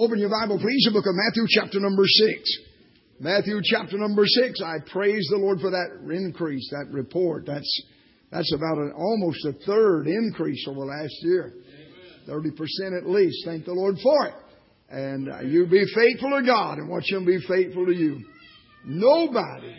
Open your Bible, please, the book of Matthew chapter number 6. Matthew chapter number 6. I praise the Lord for that increase, that report. That's about almost a third increase over last year. 30% at least. Thank the Lord for it. And you be faithful to God and watch Him be faithful to you. Nobody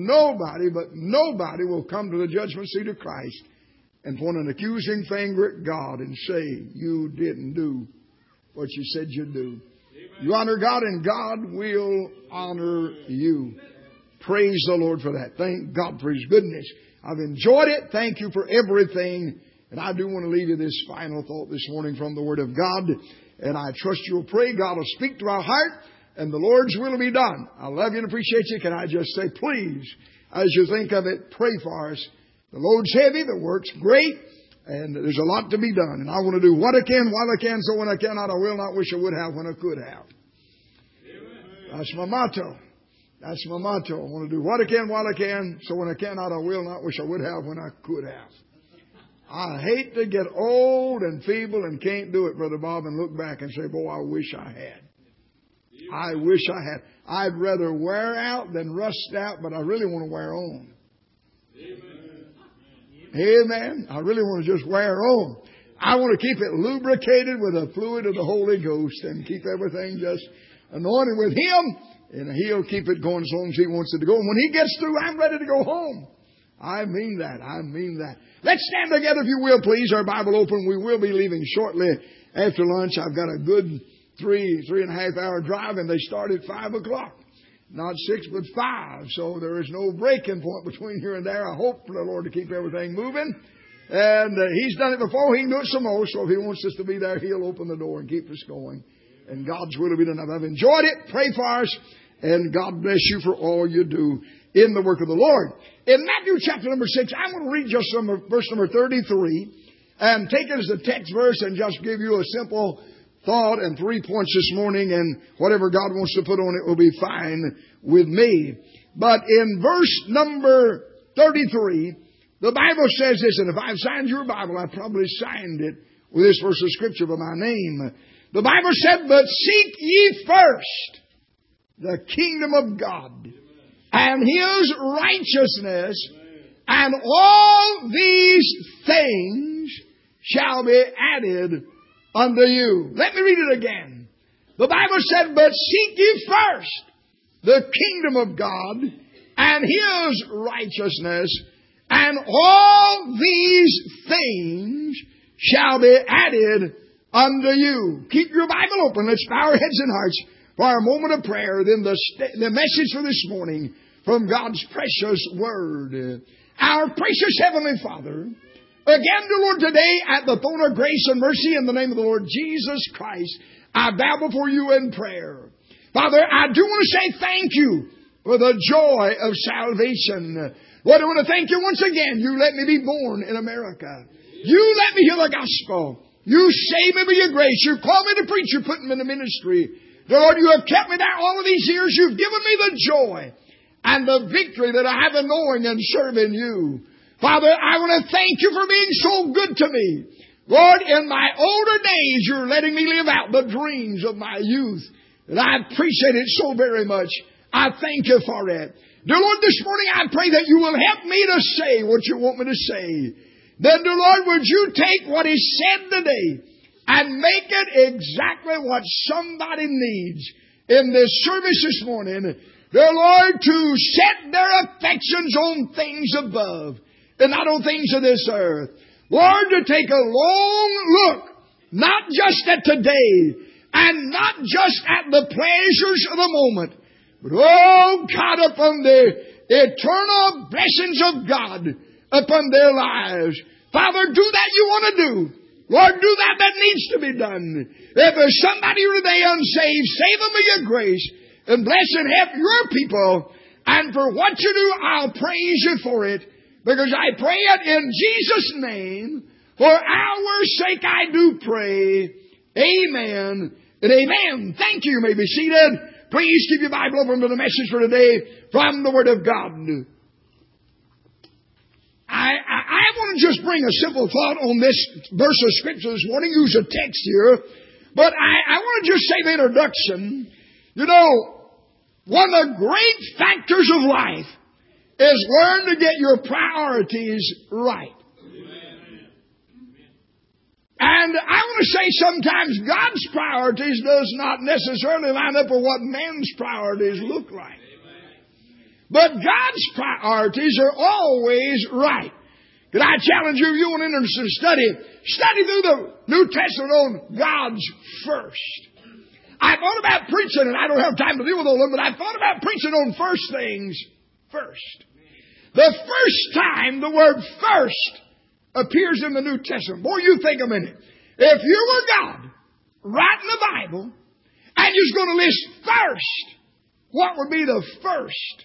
will come to the judgment seat of Christ and point an accusing finger at God and say, you didn't do what you said you'd do. You honor God and God will honor you. Praise the Lord for that. Thank God for His goodness. I've enjoyed it. Thank you for everything. And I do want to leave you this final thought this morning from the Word of God. And I trust you'll pray. God will speak to our heart. And the Lord's will will be done. I love you and appreciate you. Can I just say, please, as you think of it, pray for us. The load's heavy. The work's great. And there's a lot to be done. And I want to do what I can, while I can, so when I cannot, I will not, wish I would have, when I could have. That's my motto. That's my motto. I want to do what I can, while I can, so when I cannot, I will not, wish I would have, when I could have. I hate to get old and feeble and can't do it, Brother Bob, and look back and say, boy, I wish I had. I wish I had. I'd rather wear out than rust out, but I really want to wear on. Amen. I really want to just wear on. I want to keep it lubricated with the fluid of the Holy Ghost and keep everything just anointed with Him. And He'll keep it going as long as He wants it to go. And when He gets through, I'm ready to go home. I mean that. I mean that. Let's stand together if you will, please. Our Bible open. We will be leaving shortly after lunch. I've got a good 3.5 hour drive, and they start at 5 o'clock. Not 6, but 5. So there is no breaking point between here and there. I hope for the Lord to keep everything moving. And He's done it before. He can do it some more. So if He wants us to be there, He'll open the door and keep us going. And God's will will be done. I've enjoyed it. Pray for us. And God bless you for all you do in the work of the Lord. In Matthew chapter number 6, I'm going to read just verse number 33 and take it as a text verse and just give you a simple thought and 3 points this morning, and whatever God wants to put on it will be fine with me. But in verse number 33, the Bible says this, and if I've signed your Bible, I probably signed it with this verse of Scripture by my name. The Bible said, but seek ye first the kingdom of God and His righteousness, and all these things shall be added unto you. Let me read it again. The Bible said, but seek ye first the kingdom of God and His righteousness, and all these things shall be added unto you. Keep your Bible open. Let's bow our heads and hearts for our moment of prayer. Then the message for this morning from God's precious Word. Our precious Heavenly Father, again, dear Lord, today at the throne of grace and mercy in the name of the Lord Jesus Christ, I bow before you in prayer. Father, I do want to say thank you for the joy of salvation. Lord, I want to thank you once again. You let me be born in America. You let me hear the gospel. You saved me by your grace. You called me to preach. You put me in the ministry. Dear Lord, you have kept me there all of these years. You've given me the joy and the victory that I have in knowing and serving you. Father, I want to thank you for being so good to me. Lord, in my older days, you're letting me live out the dreams of my youth. And I appreciate it so very much. I thank you for it. Dear Lord, this morning I pray that you will help me to say what you want me to say. Then, dear Lord, would you take what is said today and make it exactly what somebody needs in this service this morning. Dear Lord, to set their affections on things above and not on things of this earth. Lord, to take a long look, not just at today and not just at the pleasures of the moment, but, oh God, upon the eternal blessings of God upon their lives. Father, do that you want to do. Lord, do that needs to be done. If there's somebody today unsaved, save them by your grace and bless and help your people. And for what you do, I'll praise you for it. Because I pray it in Jesus' name. For our sake I do pray. Amen and amen. Thank you. You may be seated. Please keep your Bible open to the message for today from the Word of God. I want to just bring a simple thought on this verse of Scripture this morning. Use a text here. But I want to just say the introduction. You know, one of the great factors of life is learn to get your priorities right. And I want to say sometimes God's priorities does not necessarily line up with what man's priorities look like. But God's priorities are always right. Could I challenge you, if you want to enter into study through the New Testament on God's first. I thought about preaching, and I don't have time to deal with all of them, but I thought about preaching on first things first. The first time the word first appears in the New Testament. Boy, you think a minute. If you were God, writing the Bible, and you're going to list first, what would be the first?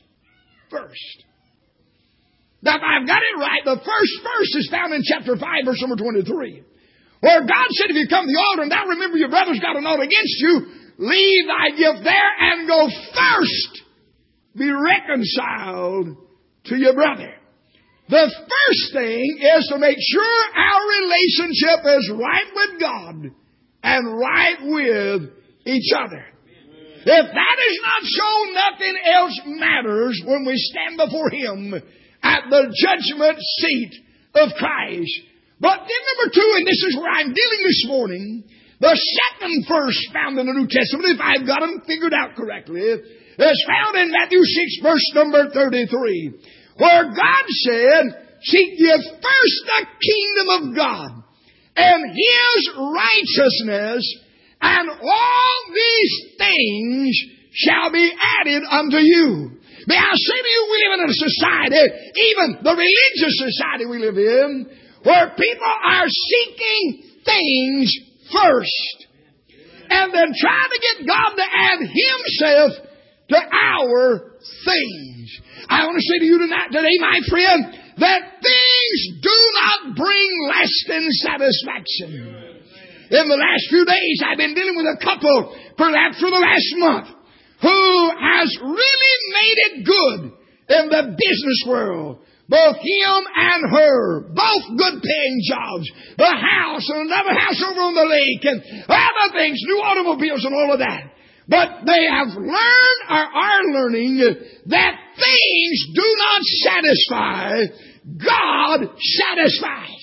Now, if I've got it right, the first verse is found in chapter 5, verse number 23. Where God said, if you come to the altar and thou remember your brother's got an ought against you, leave thy gift there and go first be reconciled to your brother. The first thing is to make sure our relationship is right with God and right with each other. If that is not so, nothing else matters when we stand before Him at the judgment seat of Christ. But then number two, and this is where I'm dealing this morning, the second verse found in the New Testament, if I've got them figured out correctly, is found in Matthew 6, verse number 33, where God said, seek ye first the kingdom of God and His righteousness, and all these things shall be added unto you. May I say to you, we live in a society, even the religious society we live in, where people are seeking things first, and then trying to get God to add Himself to our things. I want to say to you today, my friend, that things do not bring lasting satisfaction. In the last few days, I've been dealing with a couple, perhaps for the last month, who has really made it good in the business world. Both him and her, both good paying jobs. The house and another house over on the lake and other things, new automobiles and all of that. But they have learned or are learning that things do not satisfy. God satisfies.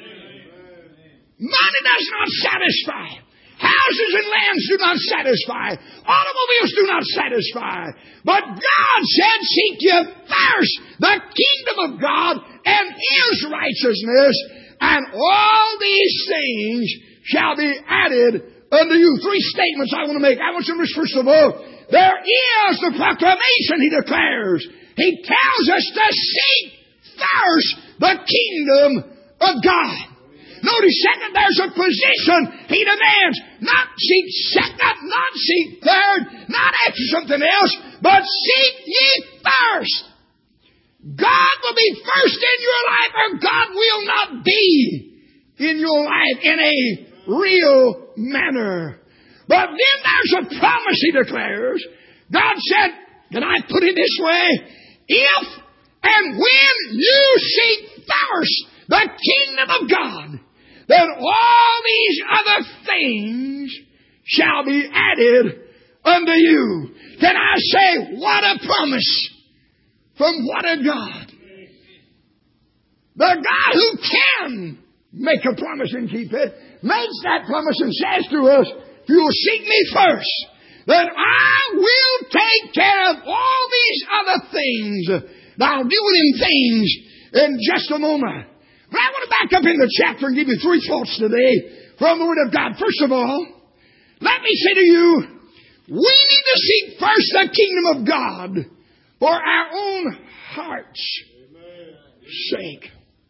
Money does not satisfy. Houses and lands do not satisfy. Automobiles do not satisfy. But God said, seek ye first the kingdom of God and His righteousness, and all these things shall be added unto you. Three statements I want to make. I want you to listen. First of all, there is the proclamation, He declares. He tells us to seek first the kingdom of God. Notice, second, there's a position He demands. Not seek second, not seek third, not after something else, but seek ye first. God will be first in your life, or God will not be in your life in a real manner. But then there's a promise He declares. God said, can I put it this way? If and when you seek first the kingdom of God, then all these other things shall be added unto you. Can I say, what a promise from what a God. The God who can make a promise and keep it, makes that promise and says to us, if you'll seek me first, then I will take care of all these other things. Now, I'll deal with them things in just a moment. But I want to back up in the chapter and give you three thoughts today from the Word of God. First of all, let me say to you, we need to seek first the kingdom of God for our own heart's sake.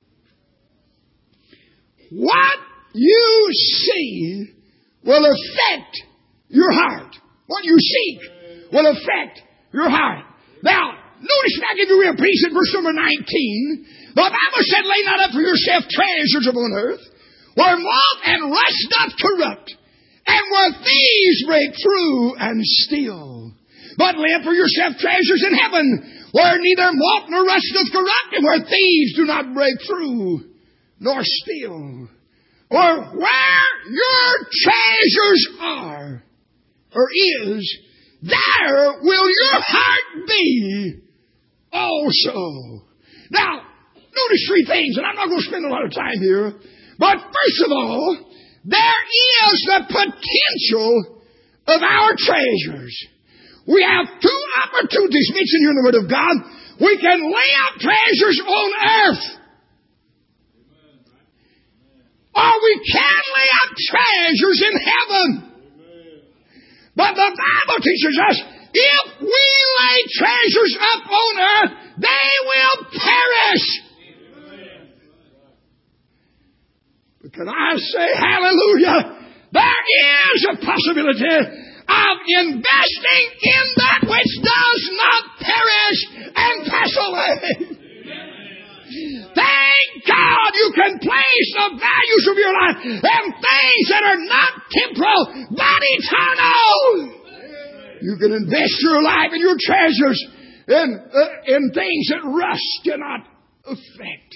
What you see will affect your heart. What you seek will affect your heart. Now, notice if I give you real peace in verse number 19. The Bible said, lay not up for yourself treasures upon earth, where moth and rust doth corrupt, and where thieves break through and steal. But lay up for yourself treasures in heaven, where neither moth nor rust doth corrupt, and where thieves do not break through nor steal. or where your treasures are or is, there will your heart be also. Now, notice three things, and I'm not going to spend a lot of time here. But first of all, there is the potential of our treasures. We have two opportunities mentioned here in the Word of God. We can lay out treasures on earth. Or we can lay out treasures in heaven. But the Bible teaches us, if we lay treasures up on earth, they will perish. But can I say hallelujah? There is a possibility of investing in that which does not perish and pass away. Thank God you can place the values of your life in things that are not temporal but eternal. You can invest your life and your treasures in things that rust cannot affect.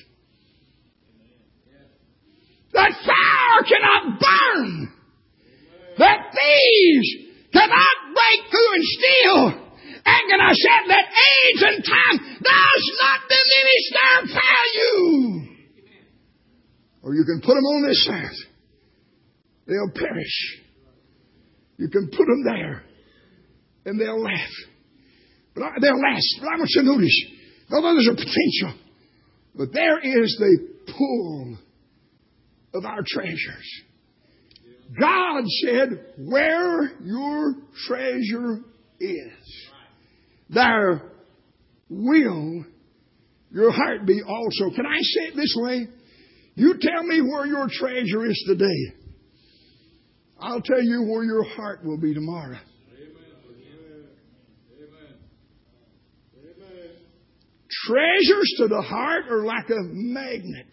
That fire cannot burn. That thieves cannot break through and steal. And can I say that age and time does not diminish their value? Or you can put them on this earth. They'll perish. You can put them there. And they'll laugh. They'll last. But I want you to notice, although there's a potential, but there is the pull of our treasures. God said, where your treasure is, there will your heart be also. Can I say it this way? You tell me where your treasure is today. I'll tell you where your heart will be tomorrow. Treasures to the heart are like a magnet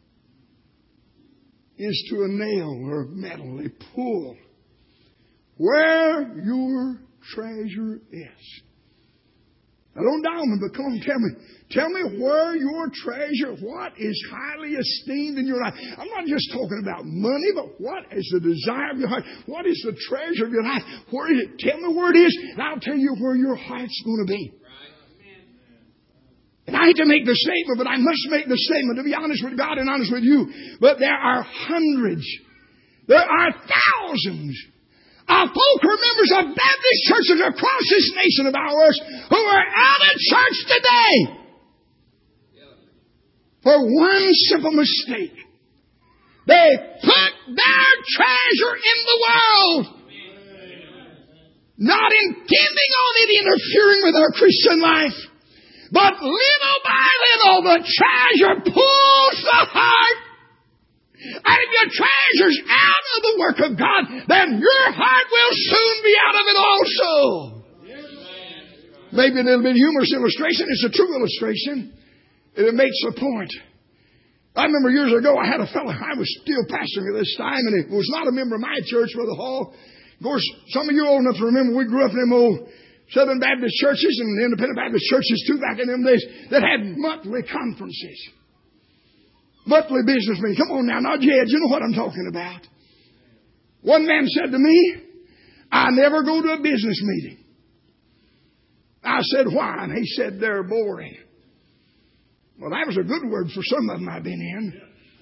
is to a nail or metal. They pull. Where your treasure is. Now don't doubt me, but come on, tell me. Tell me where your treasure, what is highly esteemed in your life. I'm not just talking about money, but what is the desire of your heart? What is the treasure of your life? Where is it? Tell me where it is, and I'll tell you where your heart's going to be. And I hate to make the statement, but I must make the statement, to be honest with God and honest with you. But there are hundreds, there are thousands of folk who are members of Baptist churches across this nation of ours who are out of church today for one simple mistake. They put their treasure in the world, not intending on it interfering with our Christian life. But little by little, the treasure pulls the heart. And if your treasure's out of the work of God, then your heart will soon be out of it also. Maybe a little bit humorous illustration. It's a true illustration. And it makes the point. I remember years ago, I had a fellow, I was still pastoring at this time, and it was not a member of my church, Brother Hall. Of course, some of you old enough to remember, we grew up in them old Southern Baptist churches and Independent Baptist churches too back in them days that had monthly conferences. Monthly business meetings. Come on now, not Jed, you know what I'm talking about. One man said to me, I never go to a business meeting. I said, why? And he said, they're boring. Well, that was a good word for some of them I've been in.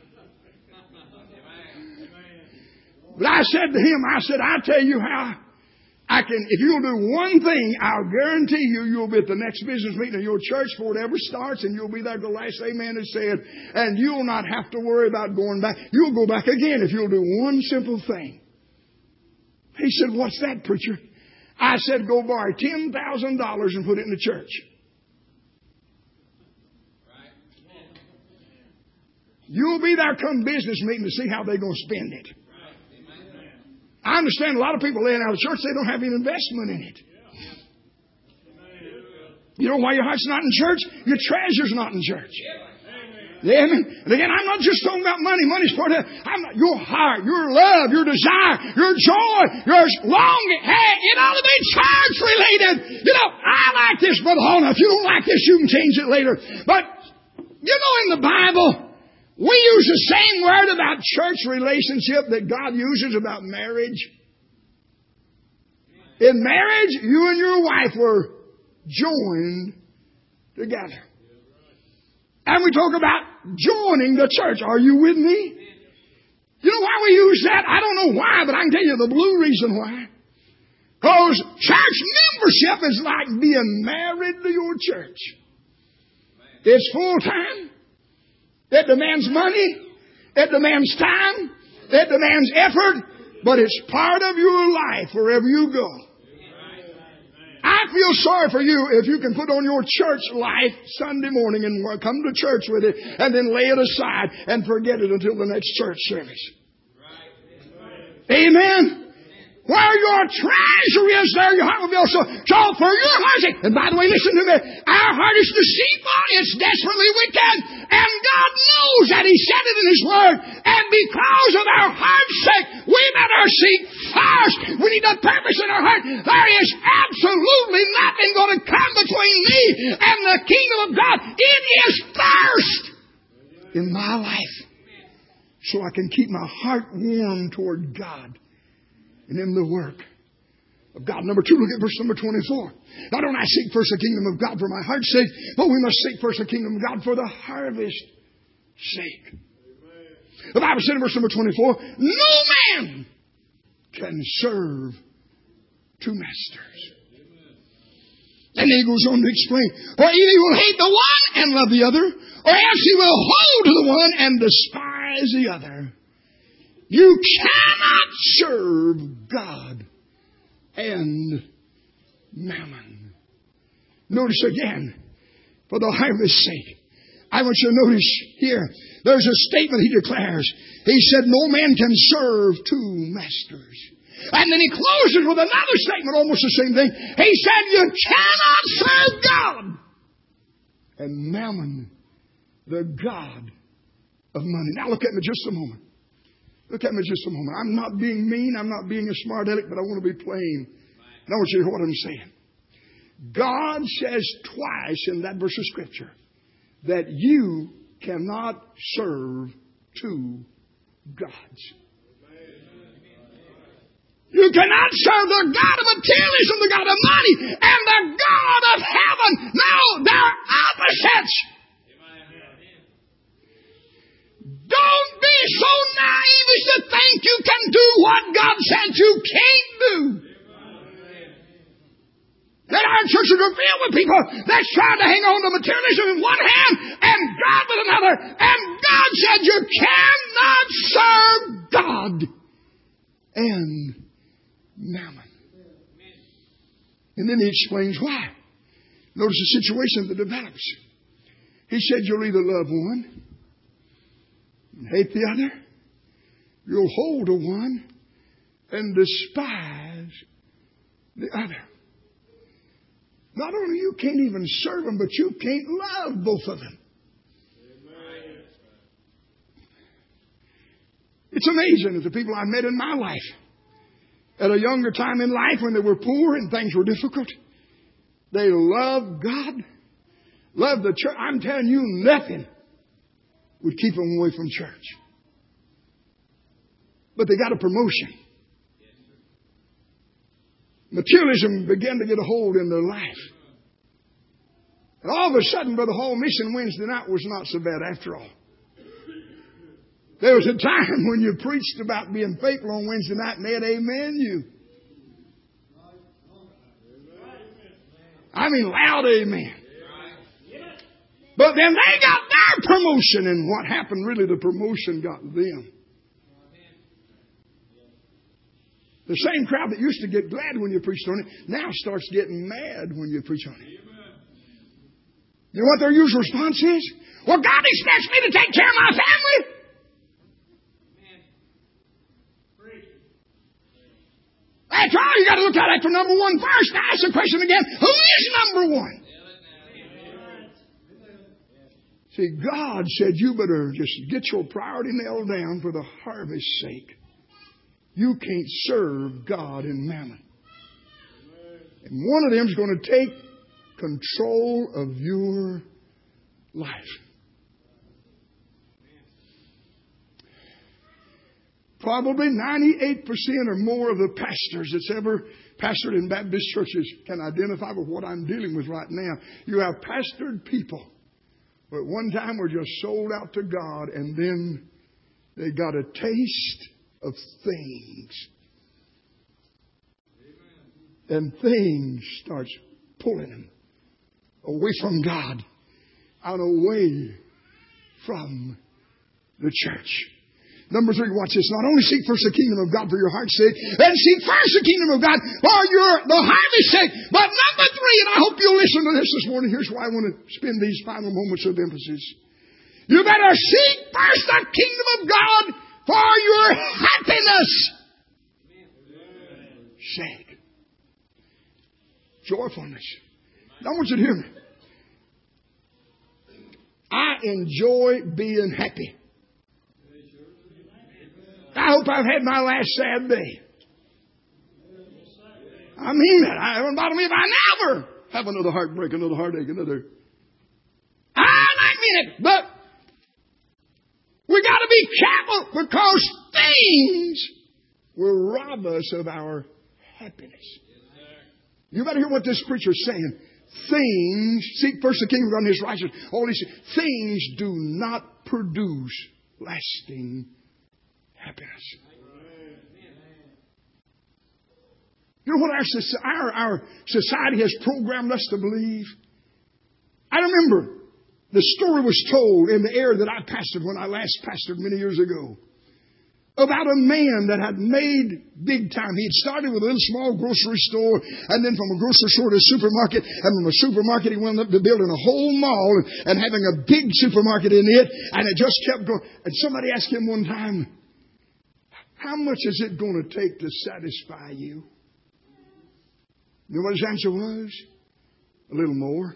But I said to him, I tell you how if you'll do one thing, I'll guarantee you'll be at the next business meeting of your church before it ever starts, and you'll be there till the last amen is said, and you'll not have to worry about going back. You'll go back again if you'll do one simple thing. He said, what's that, preacher? I said, go borrow $10,000 and put it in the church. You'll be there come business meeting to see how they're going to spend it. I understand a lot of people laying out of church, they don't have any investment in it. You know why your heart's not in church? Your treasure's not in church. Yeah, and again, I'm not just talking about money. Money's part of it. Your heart, your love, your desire, your joy, your longing. Hey, it ought to be church related. You know, I like this, Brother Hall. Now, if you don't like this, you can change it later. But, you know, in the Bible, We use the same word about church relationship that God uses about marriage. In marriage, you and your wife were joined together. And we talk about joining the church. Are you with me? You know why we use that? I don't know why, but I can tell you the blue reason why. Because church membership is like being married to your church. It's full time. It demands money. It demands time. It demands effort. But it's part of your life wherever you go. I feel sorry for you if you can put on your church life Sunday morning and come to church with it and then lay it aside and forget it until the next church service. Amen. Where your treasure is, there your heart will be also. So for your heart's sake, and by the way, listen to me, our heart is deceitful, it's desperately wicked, and God knows that He said it in His Word, and because of our heart's sake, we better seek first. We need a purpose in our heart. There is absolutely nothing going to come between me and the kingdom of God. It is first in my life, so I can keep my heart warm toward God and in the work of God. Number 2, look at verse number 24. Not only I seek first the kingdom of God for my heart's sake, but we must seek first the kingdom of God for the harvest's sake. Amen. The Bible said in verse number 24, no man can serve two masters. Amen. And then he goes on to explain, for either he will hate the one and love the other, or else he will hold to the one and despise the other. You cannot serve God and mammon. Notice again, for the harvest's sake. I want you to notice here, there's a statement he declares. He said, no man can serve two masters. And then he closes with another statement, almost the same thing. He said, you cannot serve God and mammon, the God of money. Now look at me just a moment. Look at me just a moment. I'm not being mean. I'm not being a smart aleck, but I want to be plain. And I want you to hear what I'm saying. God says twice in that verse of Scripture that you cannot serve two gods. You cannot serve the God of materialism, the God of money, and the God of heaven. No, they're opposites. Don't be so naive as to think you can do what God said you can't do. That our churches are filled with people that's trying to hang on to materialism in one hand and God with another. And God said you cannot serve God and mammon. And then he explains why. Notice the situation that develops. He said you'll either love one and hate the other. You'll hold to one and despise the other. Not only you can't even serve them, but you can't love both of them. It's amazing that the people I met in my life, at a younger time in life when they were poor and things were difficult, they loved God, loved the church. I'm telling you, nothing would keep them away from church. But they got a promotion. Materialism began to get a hold in their life. And all of a sudden, Brother Hall, mission Wednesday night was not so bad after all. There was a time when you preached about being faithful on Wednesday night and they'd amen you. I mean loud amen. But then they got their promotion, and what happened really, the promotion got them. The same crowd that used to get glad when you preached on it now starts getting mad when you preach on it. You know what their usual response is? Well, God expects me to take care of my family. After all, you got to look at it for number one first. Now ask the question again. Who is number one? See, God said you better just get your priority nailed down for the harvest's sake. You can't serve God and mammon. And one of them is going to take control of your life. Probably 98% or more of the pastors that's ever pastored in Baptist churches can identify with what I'm dealing with right now. You have pastored people who at one time were just sold out to God, and then they got a taste of things. And things starts pulling them away from God and away from the church. Number 3, watch this. Not only seek first the kingdom of God for your heart's sake, and seek first the kingdom of God for the harvest's sake. But number 3, and I hope you'll listen to this morning. Here's why I want to spend these final moments of emphasis. You better seek first the kingdom of God for your happiness sake. Joyfulness. Now I want you to hear me. I enjoy being happy. I hope I've had my last sad day. I mean that. I don't bother me if I never have another heartbreak, another heartache, another. I mean it. But we got to be careful because things will rob us of our happiness. You better hear what this preacher's saying. Things, seek first the kingdom of God and His righteousness. All these things do not produce lasting happiness. You know what our society has programmed us to believe? I remember the story was told in the era that I pastored when I last pastored many years ago about a man that had made big time. He had started with a little small grocery store, and then from a grocery store to a supermarket, and from a supermarket he went up to building a whole mall and having a big supermarket in it, and it just kept going. And somebody asked him one time, how much is it going to take to satisfy you? You know what his answer was? A little more.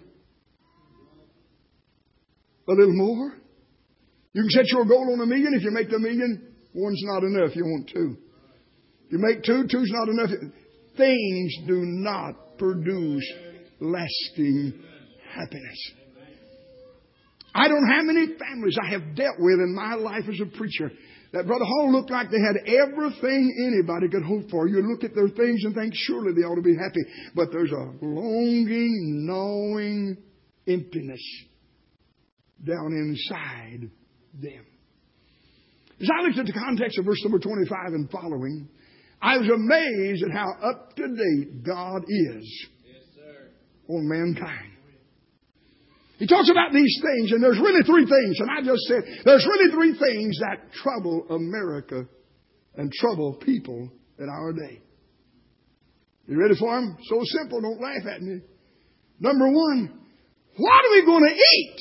A little more. You can set your goal on $1 million. If you make the $1 million, one's not enough. You want 2. If you make 2, 2's not enough. Things do not produce lasting happiness. I don't know how many families I have dealt with in my life as a preacher that Brother Hall looked like they had everything anybody could hope for. You look at their things and think, surely they ought to be happy. But there's a longing, gnawing emptiness down inside them. As I looked at the context of verse number 25 and following, I was amazed at how up to date God is on mankind. He talks about these things, and there's really 3 things, and I just said, there's really 3 things that trouble America and trouble people in our day. You ready for them? So simple, don't laugh at me. Number 1, what are we going to eat?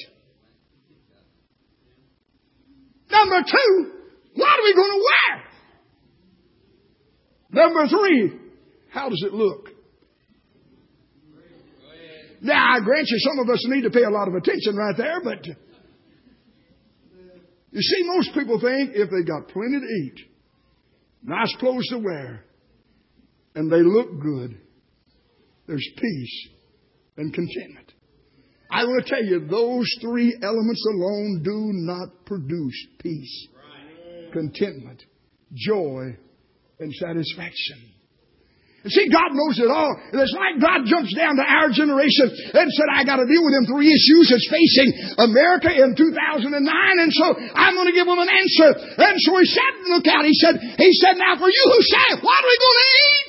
Number 2, what are we going to wear? Number 3, how does it look? Now, I grant you, some of us need to pay a lot of attention right there, but you see, most people think if they got plenty to eat, nice clothes to wear, and they look good, there's peace and contentment. I will tell you, those 3 elements alone do not produce peace, contentment, joy, and satisfaction. And see, God knows it all. And it's like God jumps down to our generation and said, I got to deal with them 3 issues that's facing America in 2009. And so I'm going to give them an answer. And so He said, look out, He said, now for you who say, what are we going to eat?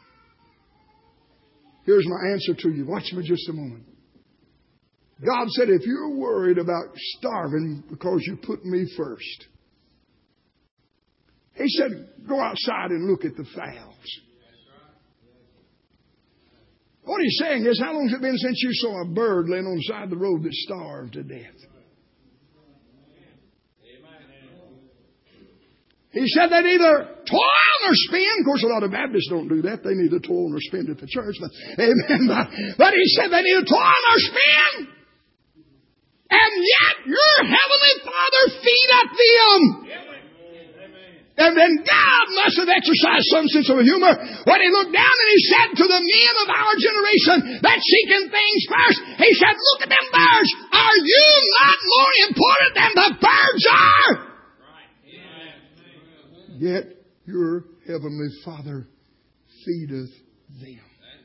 Here's my answer to you. Watch me just a moment. God said, if you're worried about starving because you put me first, He said, go outside and look at the fowls. What He's saying is, how long has it been since you saw a bird laying on the side of the road that starved to death? He said they'd either toil or spin. Of course, a lot of Baptists don't do that. They neither toil nor spin at the church. But, amen. But He said they neither toil nor spin. And yet your Heavenly Father feedeth them. And then God must have exercised some sense of humor when He looked down and He said to the men of our generation that seeking things first, He said, look at them birds. Are you not more important than the birds are? Yet your heavenly Father feedeth them.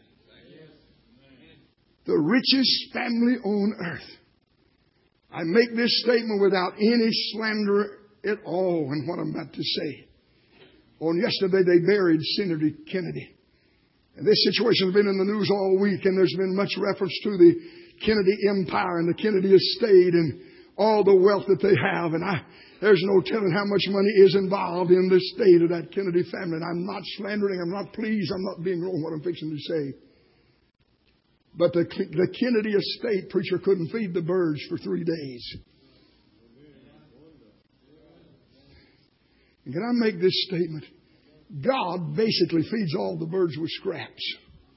The richest family on earth. I make this statement without any slander at all in what I'm about to say. On yesterday they buried Senator Kennedy. And this situation has been in the news all week, and there's been much reference to the Kennedy empire and the Kennedy estate and all the wealth that they have. And there's no telling how much money is involved in the estate of that Kennedy family. And I'm not slandering, I'm not pleased, I'm not being wrong what I'm fixing to say. But the Kennedy estate preacher couldn't feed the birds for 3 days. And can I make this statement? God basically feeds all the birds with scraps.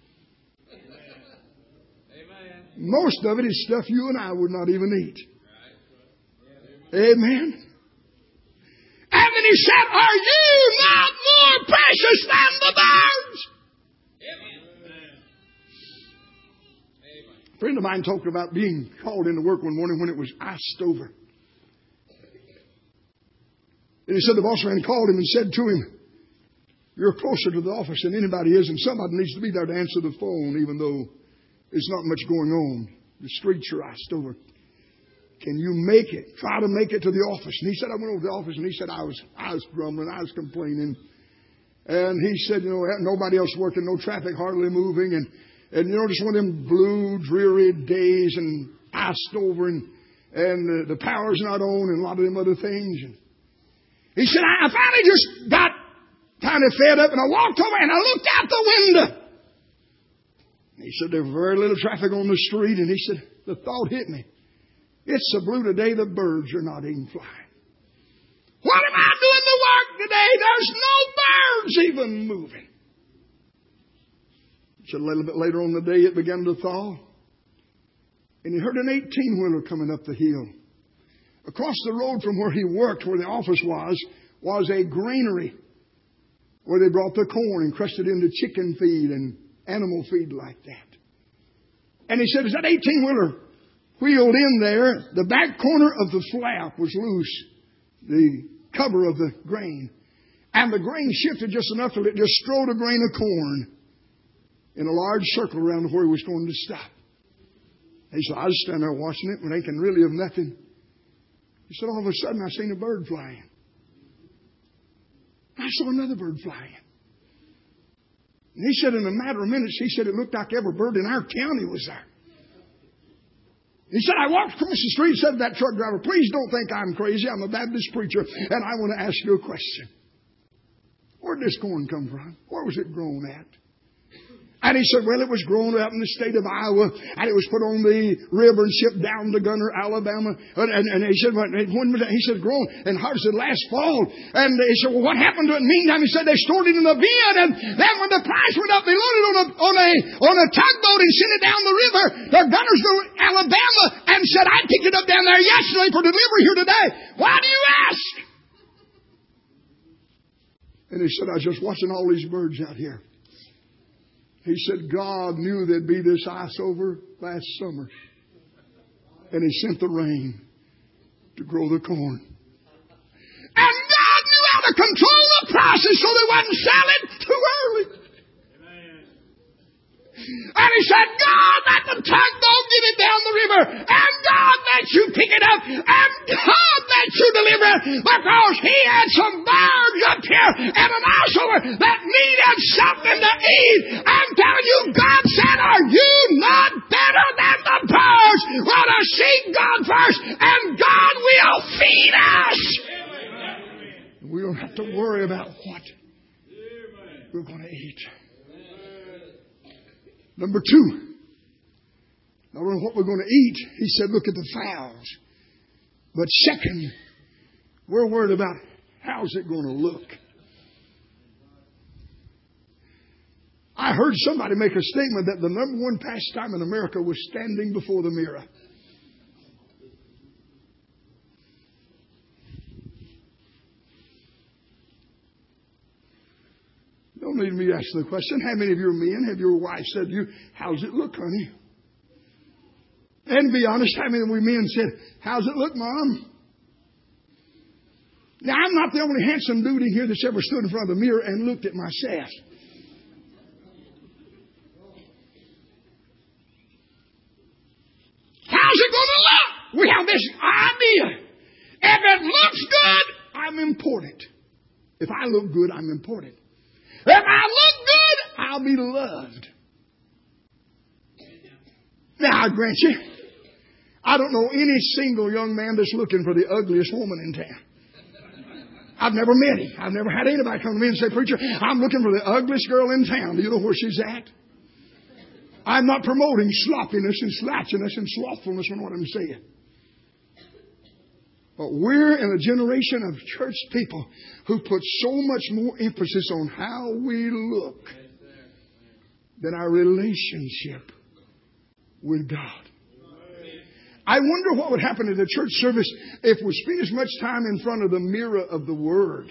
Most of it is stuff you and I would not even eat. Amen. And then he said, are you not more precious than the birds? A friend of mine talked about being called into work one morning when it was iced over. And he said the boss man called him and said to him, you're closer to the office than anybody is, and somebody needs to be there to answer the phone, even though there's not much going on. The streets are iced over. Can you make it? Try to make it to the office. And he said, I went over to the office, and he said, I was grumbling, I was complaining. And he said, nobody else working, no traffic hardly moving, and just one of them blue, dreary days, and iced over, and the power's not on, and a lot of them other things. And he said, I finally just got kind of fed up, and I walked over and I looked out the window. And he said, there's very little traffic on the street. And he said, the thought hit me. It's so blue today, the birds are not even flying. What am I doing to work today? There's no birds even moving. So a little bit later on the day, it began to thaw. And he heard an 18-wheeler coming up the hill. Across the road from where he worked, where the office was a granary where they brought the corn and crushed it into chicken feed and animal feed like that. And he said, as that 18-wheeler wheeled in there, the back corner of the flap was loose, the cover of the grain. And the grain shifted just enough that it just strode a grain of corn in a large circle around where he was going to stop. He said, I was standing there watching it, thinking really of nothing. He said, all of a sudden I seen a bird flying. I saw another bird flying. And he said, in a matter of minutes, he said, it looked like every bird in our county was there. He said, I walked across the street and said to that truck driver, please don't think I'm crazy. I'm a Baptist preacher, and I want to ask you a question. Where did this corn come from? Where was it grown at? And he said, well, it was grown out in the state of Iowa, and it was put on the river and shipped down to Gunner, Alabama. And he said, when he said grown, and harvested last fall. And he said, well, what happened to it? Meantime, he said they stored it in a bin, and then when the price went up, they loaded it on a tugboat and sent it down the river to Gunnersville, Alabama, and said, I picked it up down there yesterday for delivery here today. Why do you ask? And he said, I was just watching all these birds out here. He said, God knew there'd be this ice over last summer. And He sent the rain to grow the corn. And God knew how to control the process so they wouldn't sell it too early. And He said, God let the tugboat get it down the river. And God let you pick it up. And God let you deliver it. Because He had some birds up here and an ice over that needed something to eat. I'm telling you, God said, are you not better than the birds? Well, to seek God first, and God will feed us. We don't have to worry about what we're going to eat. Number two, not only what we're going to eat, He said, look at the fowls. But second, we're worried about how's it going to look. I heard somebody make a statement that the number one pastime in America was standing before the mirror. Don't need me asking the question. How many of your men have your wife said to you, how's it look, honey? And be honest, how many of we men said, how's it look, Mom? Now, I'm not the only handsome dude in here that's ever stood in front of the mirror and looked at myself. How's it going to look? We have this idea. If it looks good, I'm important. If I look good, I'm important. If I look good, I'll be loved. Now, I grant you, I don't know any single young man that's looking for the ugliest woman in town. I've never met him. I've never had anybody come to me and say, preacher, I'm looking for the ugliest girl in town. Do you know where she's at? I'm not promoting sloppiness and slouchiness and slothfulness in what I'm saying. But we're in a generation of church people who put so much more emphasis on how we look than our relationship with God. I wonder what would happen in the church service if we spent as much time in front of the mirror of the Word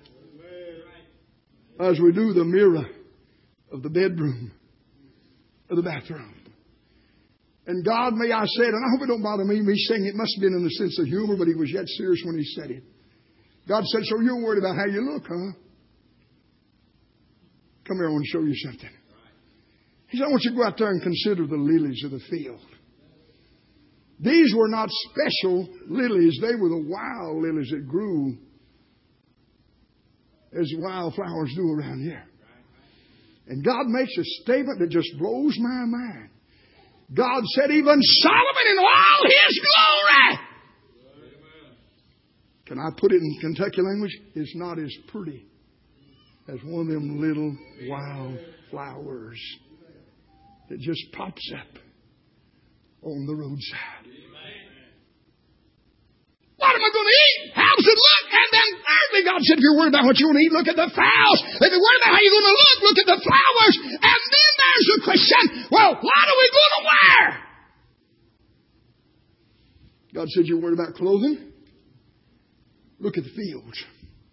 as we do the mirror of the bedroom or the bathroom. And God, may I say it, and I hope it don't bother me saying it must have been in the sense of humor, but He was yet serious when He said it. God said, so you're worried about how you look, huh? Come here, I want to show you something. He said, I want you to go out there and consider the lilies of the field. These were not special lilies. They were the wild lilies that grew as wildflowers do around here. And God makes a statement that just blows my mind. God said even Solomon in all his glory, can I put it in Kentucky language, is not as pretty as one of them little wild flowers that just pops up on the roadside. What am I going to eat? How's it look? And then thirdly, God said, if you're worried about what you want to eat, look at the fowls. If you're worried about how you're going to look at the flowers. And then there's the question, well, what are we going to wear? God said, you're worried about clothing? Look at the fields.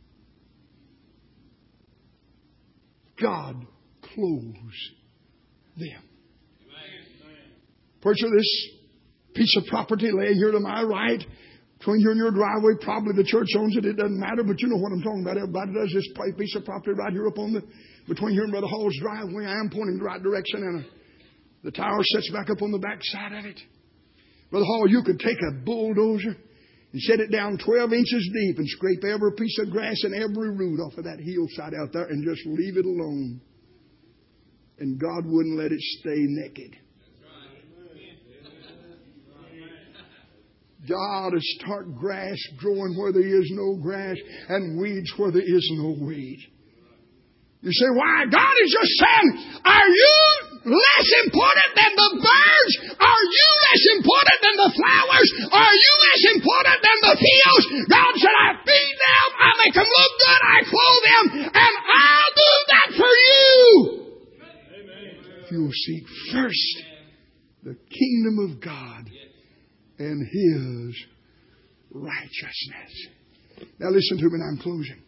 God clothes them. Preacher, this piece of property laying here to my right, between here and your driveway, probably the church owns it. It doesn't matter, but you know what I'm talking about. Everybody does. This piece of property right here up on between here and Brother Hall's driveway. I am pointing the right direction, and the tower sits back up on the back side of it. Brother Hall, you could take a bulldozer and set it down 12 inches deep and scrape every piece of grass and every root off of that hillside out there and just leave it alone. And God wouldn't let it stay naked. God will start grass growing where there is no grass and weeds where there is no weed. You say, why? God is just saying, are you less important than the birds? Are you less important than the flowers? Are you less important than the fields? God said, I feed them, I make them look good, I clothe them, and I'll do that for you. If you will seek first the kingdom of God and His righteousness. Now listen to me, and I'm closing.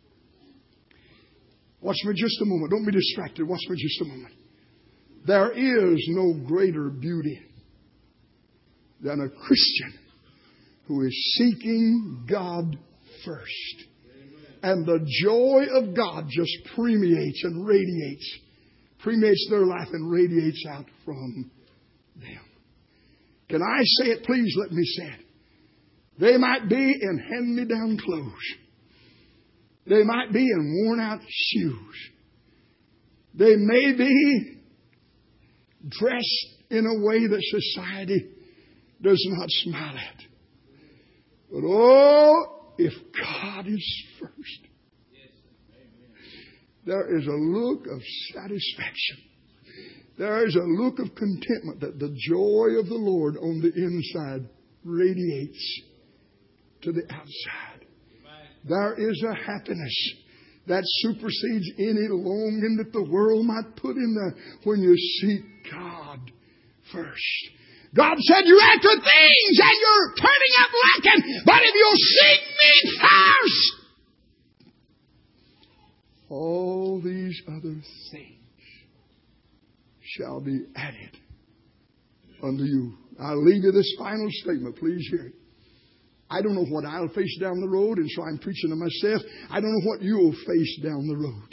Watch me just a moment. Don't be distracted. Watch me just a moment. There is no greater beauty than a Christian who is seeking God first. And the joy of God just permeates and radiates. Permeates their life and radiates out from them. Can I say it? Please let me say it. They might be in hand-me-down clothes. They might be in worn-out shoes. They may be dressed in a way that society does not smile at. But oh, if God is first, there is a look of satisfaction. There is a look of contentment that the joy of the Lord on the inside radiates to the outside. There is a happiness that supersedes any longing that the world might put in there when you seek God first. God said you're after things and you're turning up lacking, but if you'll seek me first, all these other things shall be added unto you. I'll leave you this final statement. Please hear it. I don't know what I'll face down the road, and so I'm preaching to myself. I don't know what you'll face down the road.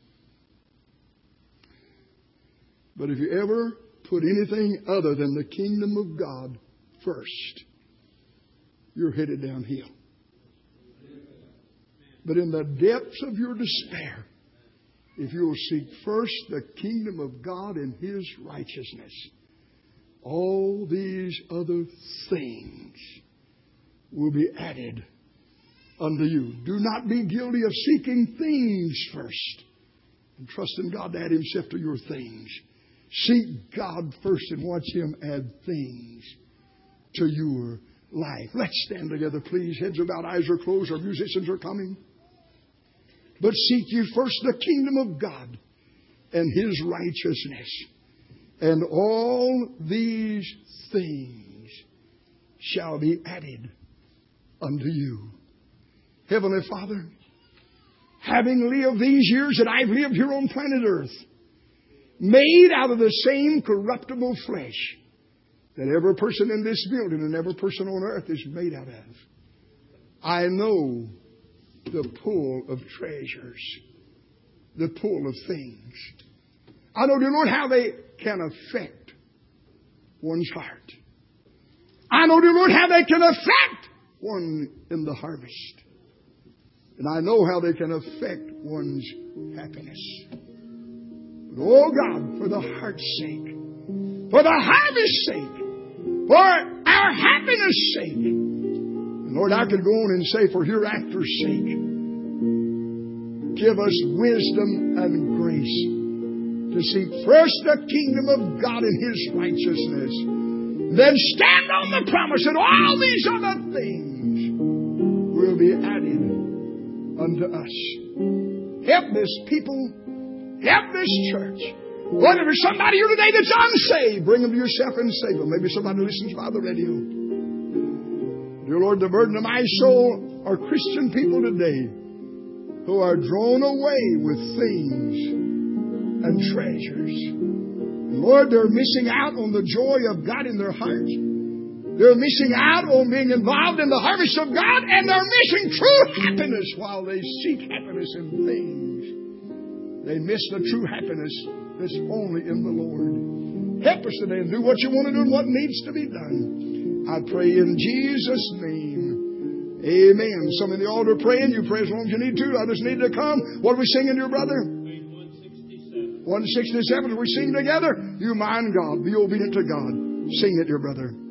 But if you ever put anything other than the kingdom of God first, you're headed downhill. But in the depths of your despair, if you'll seek first the kingdom of God and His righteousness, all these other things will be added unto you. Do not be guilty of seeking things first and trusting God to add Himself to your things. Seek God first and watch Him add things to your life. Let's stand together, please. Heads are bowed, eyes are closed. Our musicians are coming. But seek ye first the kingdom of God and His righteousness, and all these things shall be added unto you. Heavenly Father, having lived these years that I've lived here on planet Earth, made out of the same corruptible flesh that every person in this building and every person on earth is made out of, I know the pool of treasures, the pool of things. I know, dear Lord, how they can affect one's heart. I know, dear Lord, how they can affect one in the harvest. And I know how they can affect one's happiness. But, oh God, for the heart's sake, for the harvest's sake, for our happiness' sake, and Lord, I could go on and say, for hereafter's sake, give us wisdom and grace to seek first the kingdom of God and His righteousness. Then stand on the promise that all these other things will be added unto us. Help this people. Help this church. Lord, if there's somebody here today that's unsaved, bring them to yourself and save them. Maybe somebody listens by the radio. Dear Lord, the burden of my soul are Christian people today who are drawn away with things and treasures. And Lord, they're missing out on the joy of God in their hearts. They're missing out on being involved in the harvest of God, and they're missing true happiness while they seek happiness in things. They miss the true happiness that's only in the Lord. Help us today and do what you want to do and what needs to be done. I pray in Jesus' name. Amen. Some in the altar praying. You pray as long as you need to. Others need to come. What are we singing, dear brother? 167. 167. As we sing together, you mind God. Be obedient to God. Sing it, dear brother.